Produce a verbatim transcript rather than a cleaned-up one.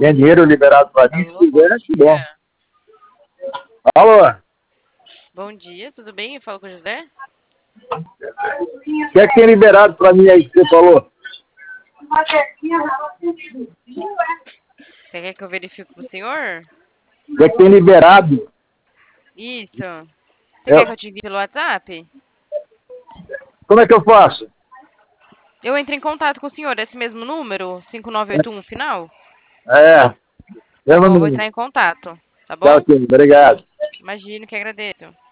Tem dinheiro liberado para mim, se Alô, bom quiser, que bom. dia. Alô? Bom dia, tudo bem? Eu falo com o José? O que é que tem liberado para mim aí que você falou? Você quer que eu verifique pro senhor? O que é que tem liberado? Isso. Você quer que Eu, eu te envie pelo WhatsApp? como é que eu faço? Eu entro em contato com o senhor, esse mesmo número, cinco nove oito um final? É, Tá eu bom, eu vou não... entrar em contato, tá Tá bom? ok, obrigado. Imagino que agradeço.